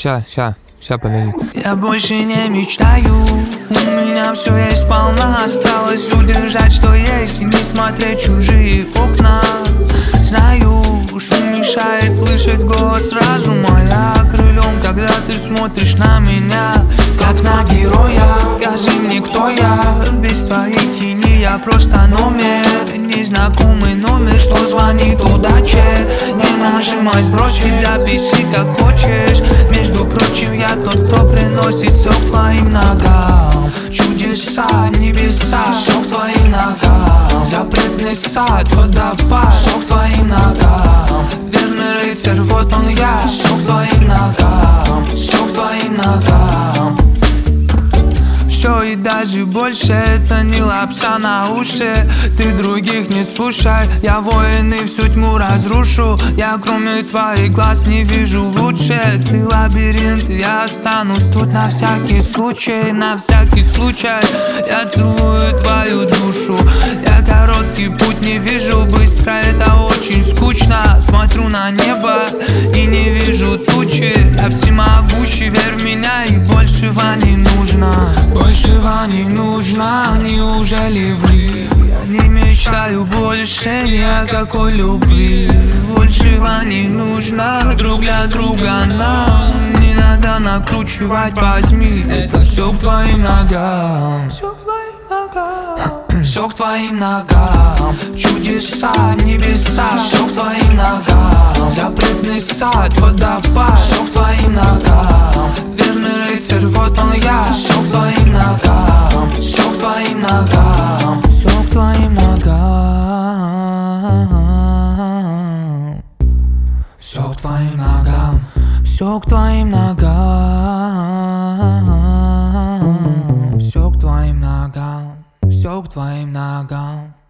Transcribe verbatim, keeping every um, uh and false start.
ща, ща, ща, подожди. Я больше не мечтаю, у меня все есть сполна. Осталось удержать, что есть, и не смотреть чужие окна. Знаю, шум мешает слышать голос разума. Я крылем, когда ты смотришь на меня, как на героя. Скажи мне, кто я, без твоей тени я просто номер. Незнакомый номер, что звонит удаче. Не нажимай сбросить, запиши как хочешь. Между прочим, я тот, кто приносит все к твоим ногам. Чудеса, небеса, все к твоим ногам. Запретный сад, водопад, все к твоим ногам. Верный рыцарь, вот он я, все к твоим ногам, все к твоим ногам. Все и даже больше, это не лапша на уши. Ты других не слушай, я воин и всю тьму разрушу. Я кроме твоих глаз не вижу лучше. Ты лабиринт, я останусь тут на всякий случай. На всякий случай я целую твою душу. Я короткий путь не вижу, быстро это очень скучно. Смотрю на небо и не вижу тучи. Я всемогущий, верь в меня, и большего не нужно. Большего не нужно, неужели влип? Я не мечтаю больше ни о какой любви. Большего не нужно друг для друга нам. Не надо накручивать, возьми, это все к твоим ногам. Все к твоим ногам. Все к твоим ногам. Чудеса, небеса, все к твоим ногам. Запретный сад, водопад, все к твоим ногам. Верный рыцарь, вот он я, все к твоим ногам, все к твоим ногам, все к твоим ногам, все к твоим ногам, все к твоим ногам, все к твоим ногам, все к твоим ногам.